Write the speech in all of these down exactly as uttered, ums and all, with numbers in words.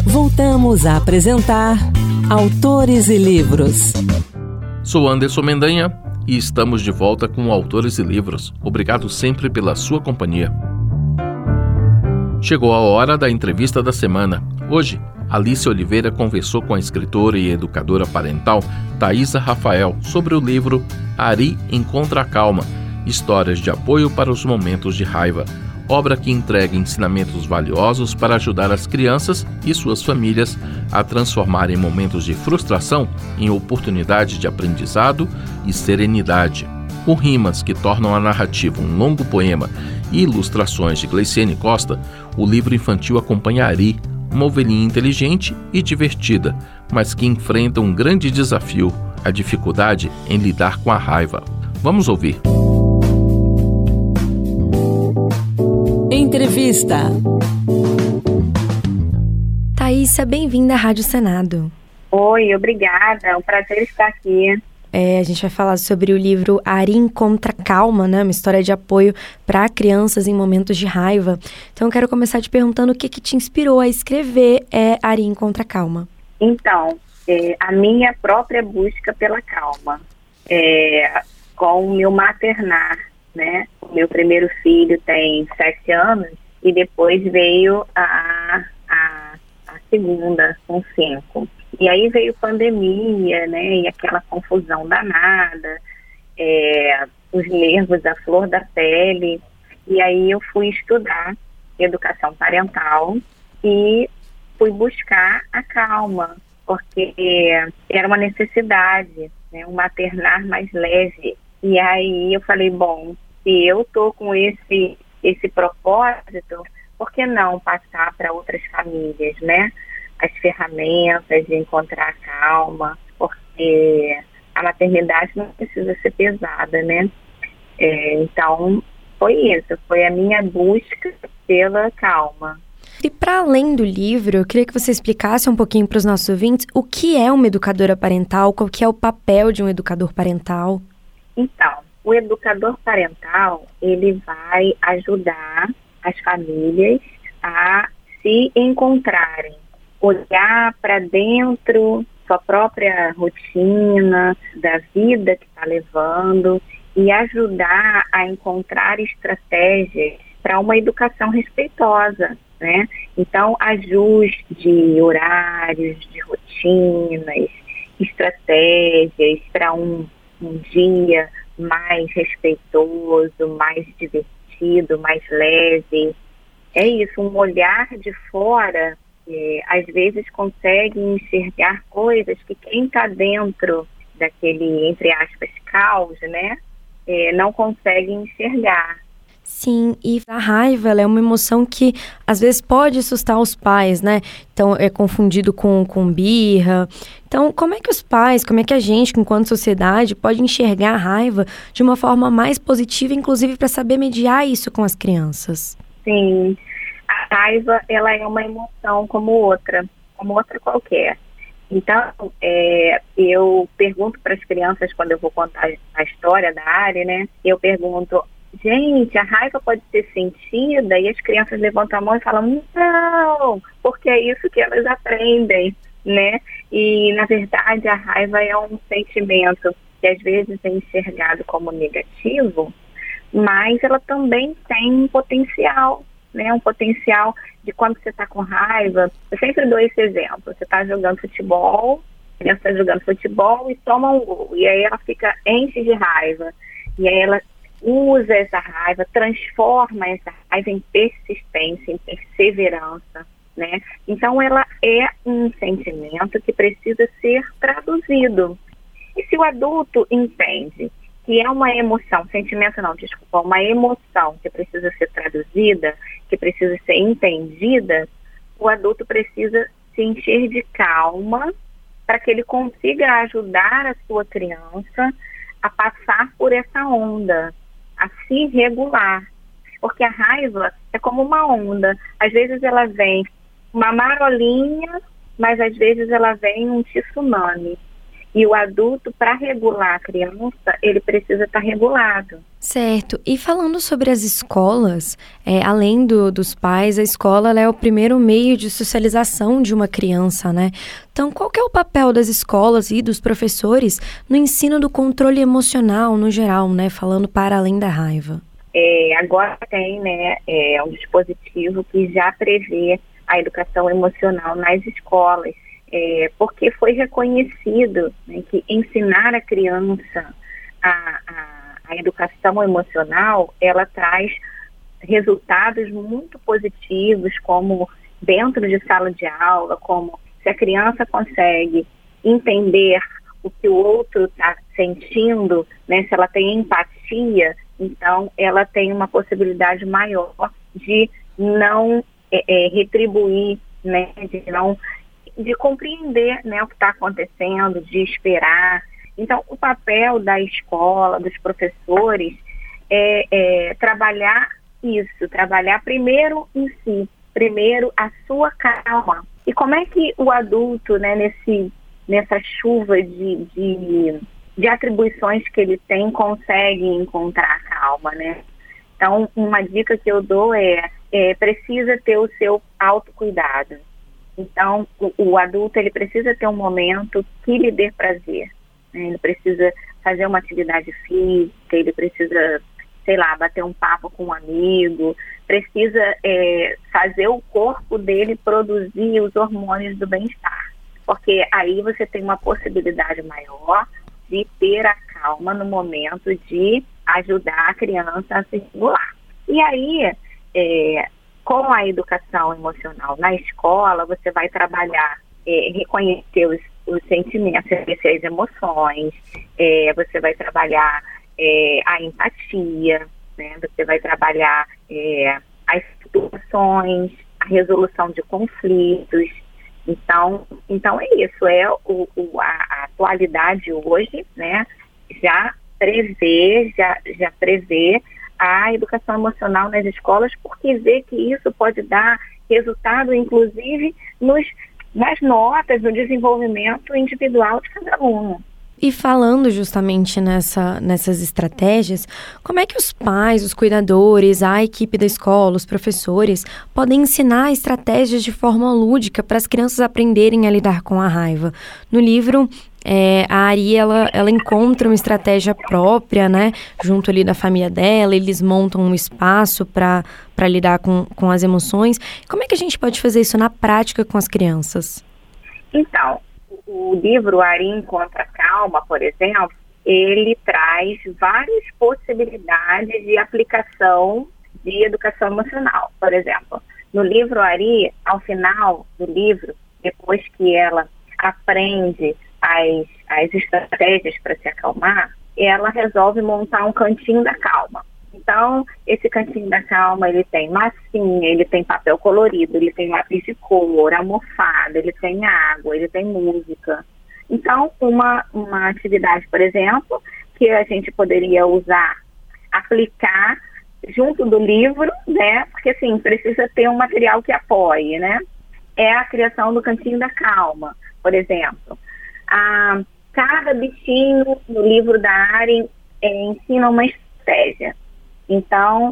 Voltamos a apresentar Autores e Livros. Sou Anderson Mendanha e estamos de volta com Autores e Livros. Obrigado sempre pela sua companhia. Chegou a hora da entrevista da semana. Hoje, Alice Oliveira conversou com a escritora e educadora parental Thaisa Rafael sobre o livro Ari Encontra a Calma, Histórias de Apoio para os Momentos de Raiva, obra que entrega ensinamentos valiosos para ajudar as crianças e suas famílias a transformarem momentos de frustração em oportunidades de aprendizado e serenidade. Com rimas que tornam a narrativa um longo poema e ilustrações de Gleiciane Costa, o livro infantil acompanha Ari, uma ovelhinha inteligente e divertida, mas que enfrenta um grande desafio, a dificuldade em lidar com a raiva. Vamos ouvir. Entrevista. Thaisa, bem-vinda à Rádio Senado. Oi, obrigada. É um prazer estar aqui. É, a gente vai falar sobre o livro Ari Encontra Calma, né? Uma história de apoio para crianças em momentos de raiva. Então, eu quero começar te perguntando o que, que te inspirou a escrever é, Ari Encontra Calma. Então, é, a minha própria busca pela calma. É, com o meu maternar, né? O meu primeiro filho tem sete anos e depois veio a, a, a segunda com cinco. E aí veio pandemia, né, e aquela confusão danada, é, os nervos à flor da pele. E aí eu fui estudar educação parental e fui buscar a calma, porque era uma necessidade, né, um maternar mais leve. E aí eu falei, bom, se eu estou com esse, esse propósito, por que não passar para outras famílias, né? As ferramentas de encontrar a calma, porque a maternidade não precisa ser pesada, né? É, então, foi isso, foi a minha busca pela calma. E para além do livro, eu queria que você explicasse um pouquinho para os nossos ouvintes o que é uma educadora parental, qual que é o papel de um educador parental. Então, o educador parental, ele vai ajudar as famílias a se encontrarem, olhar para dentro sua própria rotina, da vida que está levando e ajudar a encontrar estratégias para uma educação respeitosa, né? Então, ajuste de horários, de rotinas, estratégias para um, um dia mais respeitoso, mais divertido, mais leve. É isso, um olhar de fora É, às vezes consegue enxergar coisas que quem está dentro daquele, entre aspas, caos, né, é, não consegue enxergar. Sim, e a raiva ela é uma emoção que às vezes pode assustar os pais, né? Então é confundido com, com birra. Então, como é que os pais, como é que a gente, enquanto sociedade, pode enxergar a raiva de uma forma mais positiva, inclusive para saber mediar isso com as crianças? Sim. A raiva, ela é uma emoção como outra, como outra qualquer. Então, é, eu pergunto para as crianças, quando eu vou contar a história da Ari, né? Eu pergunto, gente, a raiva pode ser sentida? E as crianças levantam a mão e falam, não, porque é isso que elas aprendem, né? E, na verdade, a raiva é um sentimento que às vezes é enxergado como negativo, mas ela também tem um potencial, né, um potencial de quando você está com raiva. Eu sempre dou esse exemplo. Você está jogando futebol, a criança está jogando futebol e toma um gol. E aí ela fica, enche de raiva. E aí ela usa essa raiva, transforma essa raiva em persistência, em perseverança, né? Então ela é um sentimento que precisa ser traduzido. E se o adulto entende que é uma emoção, sentimento não, desculpa, uma emoção que precisa ser traduzida, que precisa ser entendida, o adulto precisa se encher de calma para que ele consiga ajudar a sua criança a passar por essa onda, a se regular. Porque a raiva é como uma onda. Às vezes ela vem uma marolinha, mas às vezes ela vem um tsunami. E o adulto, para regular a criança, ele precisa estar regulado. Certo. E falando sobre as escolas, é, além do, dos pais, a escola ela é o primeiro meio de socialização de uma criança, né? Então, qual que é o papel das escolas e dos professores no ensino do controle emocional no geral, né? Falando para além da raiva. É, agora tem, né, é, um dispositivo que já prevê a educação emocional nas escolas. É, porque foi reconhecido, né, que ensinar a criança a, a, a educação emocional, ela traz resultados muito positivos, como dentro de sala de aula, como se a criança consegue entender o que o outro está sentindo, né, se ela tem empatia, então ela tem uma possibilidade maior de não é, é, retribuir, né, de não de compreender, né, o que está acontecendo, de esperar. Então, o papel da escola, dos professores, é, é trabalhar isso, trabalhar primeiro em si, primeiro a sua calma. E como é que o adulto, né, nesse, nessa chuva de, de, de atribuições que ele tem, consegue encontrar a calma, né? Então, uma dica que eu dou é, é precisa ter o seu autocuidado. Então, o, o adulto, ele precisa ter um momento que lhe dê prazer, né? Ele precisa fazer uma atividade física, ele precisa, sei lá, bater um papo com um amigo, precisa é, fazer o corpo dele produzir os hormônios do bem-estar, porque aí você tem uma possibilidade maior de ter a calma no momento de ajudar a criança a se regular. E aí, é, com a educação emocional na escola, você vai trabalhar, é, reconhecer os, os sentimentos, reconhecer as emoções, é, você vai trabalhar é, a empatia, né? Você vai trabalhar é, as situações, a resolução de conflitos. Então, então é isso, é o, o, a, a atualidade hoje, né, já prevê, já, já prevê a educação emocional nas escolas, porque vê que isso pode dar resultado, inclusive, nos, nas notas, no desenvolvimento individual de cada aluno. E falando justamente nessa, nessas estratégias, como é que os pais, os cuidadores, a equipe da escola, os professores, podem ensinar estratégias de forma lúdica para as crianças aprenderem a lidar com a raiva? No livro, é, a Ari, ela, ela encontra uma estratégia própria, né, junto ali da família dela, eles montam um espaço para para lidar com, com as emoções. Como é que a gente pode fazer isso na prática com as crianças? Então, o livro Ari Encontra Calma, por exemplo, ele traz várias possibilidades de aplicação de educação emocional. Por exemplo, no livro Ari, ao final do livro, depois que ela aprende as, as estratégias para se acalmar, ela resolve montar um cantinho da calma. Então, esse cantinho da calma, ele tem massinha, ele tem papel colorido, ele tem lápis de cor, almofada, ele tem água, ele tem música. Então, uma, uma atividade, por exemplo, que a gente poderia usar, aplicar junto do livro, né? Porque, assim, precisa ter um material que apoie, né? É a criação do cantinho da calma, por exemplo. A, cada bichinho no livro da Ari é, ensina uma estratégia. Então,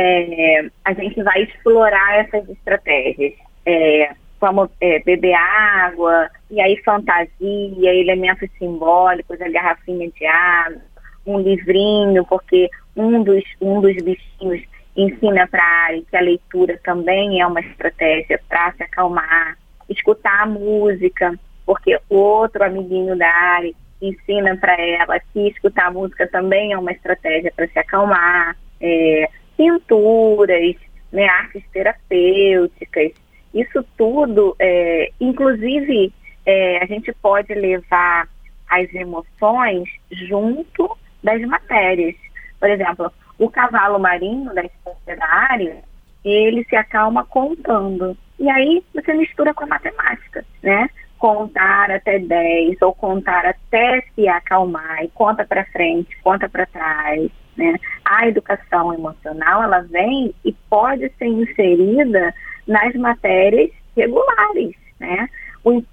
é, a gente vai explorar essas estratégias, é, como é, beber água, e aí fantasia, elementos simbólicos, a garrafinha de água, um livrinho, porque um dos, um dos bichinhos ensina para a Ari que a leitura também é uma estratégia para se acalmar, escutar a música, porque o outro amiguinho da Ari ensina para ela que escutar a música também é uma estratégia para se acalmar. É, pinturas, né, artes terapêuticas, isso tudo, é, inclusive é, a gente pode levar as emoções junto das matérias. Por exemplo, o cavalo marinho da história da Ari, ele se acalma contando. E aí você mistura com a matemática, né? Contar até dez ou contar até se acalmar e conta para frente, conta para trás. Né? A educação emocional, ela vem e pode ser inserida nas matérias regulares, né? O impacto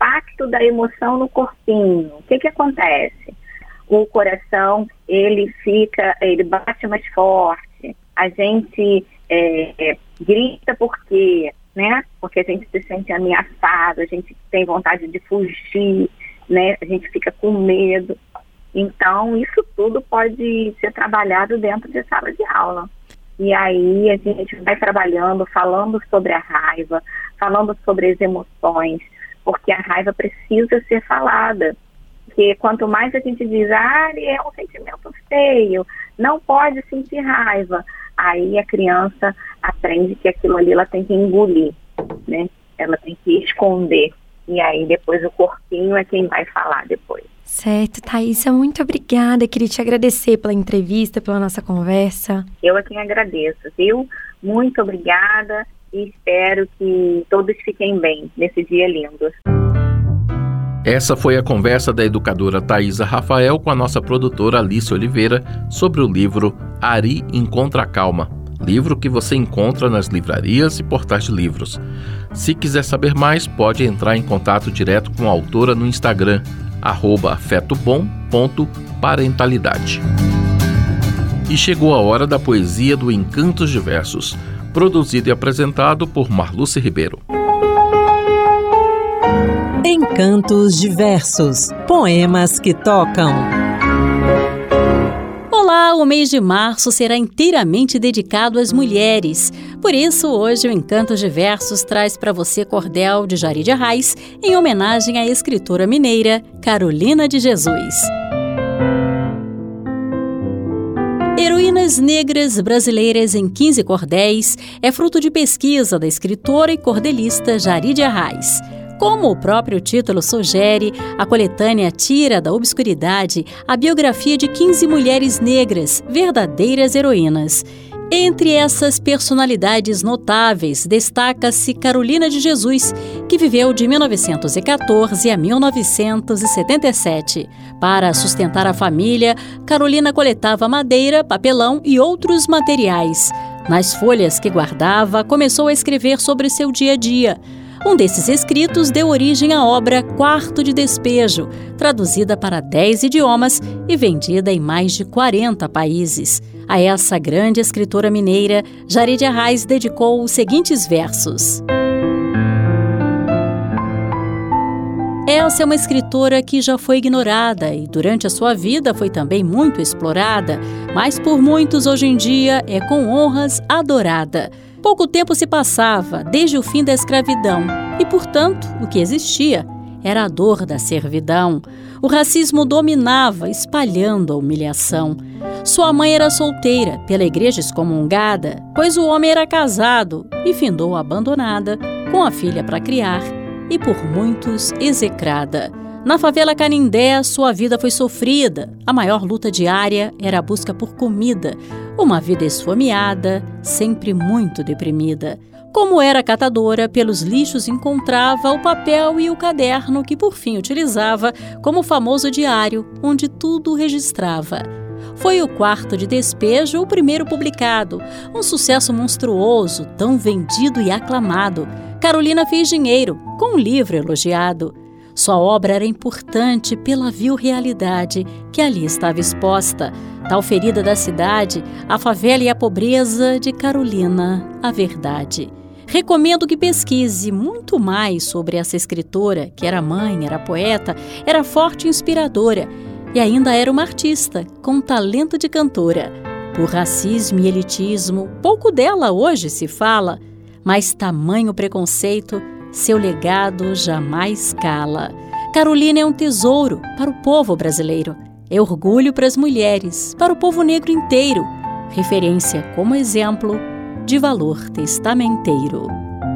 efeito da emoção no corpinho. O que que acontece? O coração, ele fica, ele bate mais forte, a gente é, grita porque, né? Porque a gente se sente ameaçado, a gente tem vontade de fugir, né? A gente fica com medo. Então, isso tudo pode ser trabalhado dentro de sala de aula. E aí a gente vai trabalhando, falando sobre a raiva, falando sobre as emoções, porque a raiva precisa ser falada. Porque quanto mais a gente diz, ah, é um sentimento feio, não pode sentir raiva, aí a criança aprende que aquilo ali ela tem que engolir, né? Ela tem que esconder. E aí depois o corpinho é quem vai falar depois. Certo, Thaísa, muito obrigada. Queria te agradecer pela entrevista, pela nossa conversa. Eu é quem agradeço, viu? Muito obrigada e espero que todos fiquem bem nesse dia lindo. Essa foi a conversa da educadora Taísa Rafael com a nossa produtora Alice Oliveira sobre o livro Ari Encontra a Calma, livro que você encontra nas livrarias e portais de livros. Se quiser saber mais, pode entrar em contato direto com a autora no Instagram, arroba afetobom ponto parentalidade. E chegou a hora da poesia do Encantos de Versos, produzido e apresentado por Marluce Ribeiro. Encantos de Versos, poemas que tocam. Olá, o mês de março será inteiramente dedicado às mulheres. Por isso, hoje o Encantos de Versos traz para você cordel de Jari de Arraes, em homenagem à escritora mineira Carolina de Jesus. Heroínas Negras Brasileiras em quinze Cordéis é fruto de pesquisa da escritora e cordelista Jari de Arraes. Como o próprio título sugere, a coletânea tira da obscuridade a biografia de quinze mulheres negras, verdadeiras heroínas. Entre essas personalidades notáveis, destaca-se Carolina de Jesus, que viveu de mil novecentos e quatorze a mil novecentos e setenta e sete. Para sustentar a família, Carolina coletava madeira, papelão e outros materiais. Nas folhas que guardava, começou a escrever sobre seu dia a dia. Um desses escritos deu origem à obra Quarto de Despejo, traduzida para dez idiomas e vendida em mais de quarenta países. A essa grande escritora mineira, Jari de Arraes dedicou os seguintes versos. Essa é uma escritora que já foi ignorada e durante a sua vida foi também muito explorada, mas por muitos hoje em dia é com honras adorada. Pouco tempo se passava desde o fim da escravidão e, portanto, o que existia era a dor da servidão. O racismo dominava, espalhando a humilhação. Sua mãe era solteira, pela igreja excomungada, pois o homem era casado e findou abandonada, com a filha para criar e por muitos execrada. Na favela Canindé, sua vida foi sofrida. A maior luta diária era a busca por comida. Uma vida esfomeada, sempre muito deprimida. Como era catadora, pelos lixos encontrava o papel e o caderno que por fim utilizava como o famoso diário, onde tudo registrava. Foi o Quarto de Despejo o primeiro publicado, um sucesso monstruoso, tão vendido e aclamado. Carolina fez dinheiro com um livro elogiado. Sua obra era importante pela vil realidade que ali estava exposta. Tal ferida da cidade, a favela e a pobreza de Carolina, a verdade. Recomendo que pesquise muito mais sobre essa escritora, que era mãe, era poeta, era forte e inspiradora, e ainda era uma artista, com talento de cantora. Por racismo e elitismo, pouco dela hoje se fala, mas tamanho preconceito, seu legado jamais cala. Carolina é um tesouro para o povo brasileiro. É orgulho para as mulheres, para o povo negro inteiro. Referência como exemplo de valor testamenteiro.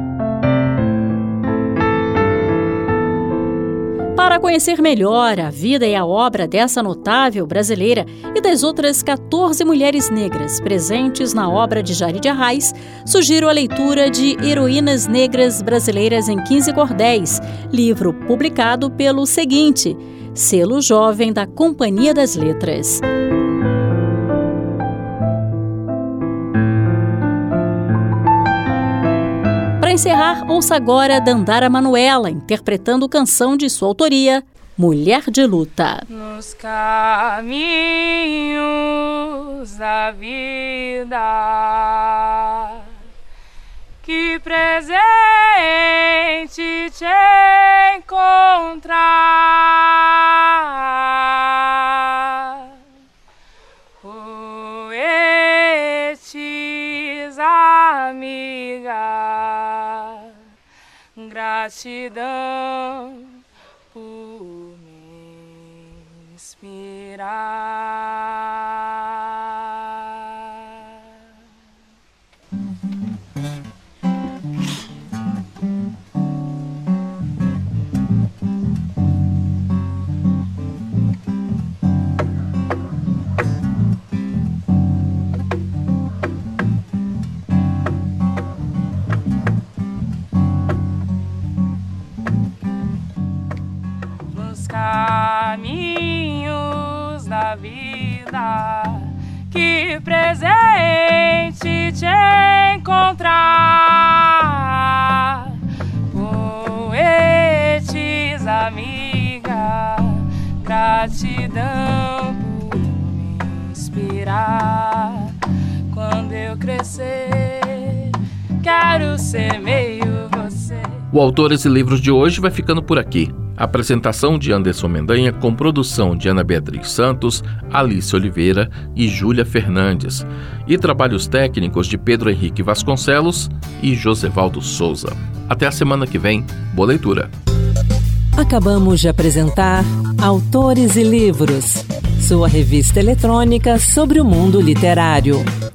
Para conhecer melhor a vida e a obra dessa notável brasileira e das outras quatorze mulheres negras presentes na obra de Jari de Arraes, sugiro a leitura de Heroínas Negras Brasileiras em quinze Cordéis, livro publicado pelo Seguinte, selo jovem da Companhia das Letras. Para encerrar, ouça agora Dandara Manuela, interpretando canção de sua autoria, Mulher de Luta. Nos caminhos da vida, que presente te encontrar, poetes, amiga, gratidão por me inspirar. Caminhos da vida, que presente te encontrar, poetes, amiga, gratidão por me inspirar. Quando eu crescer, quero ser meio você. O Autores e Livros de hoje vai ficando por aqui. Apresentação de Anderson Mendanha, com produção de Ana Beatriz Santos, Alice Oliveira e Júlia Fernandes. E trabalhos técnicos de Pedro Henrique Vasconcelos e Josevaldo Souza. Até a semana que vem. Boa leitura. Acabamos de apresentar Autores e Livros, sua revista eletrônica sobre o mundo literário.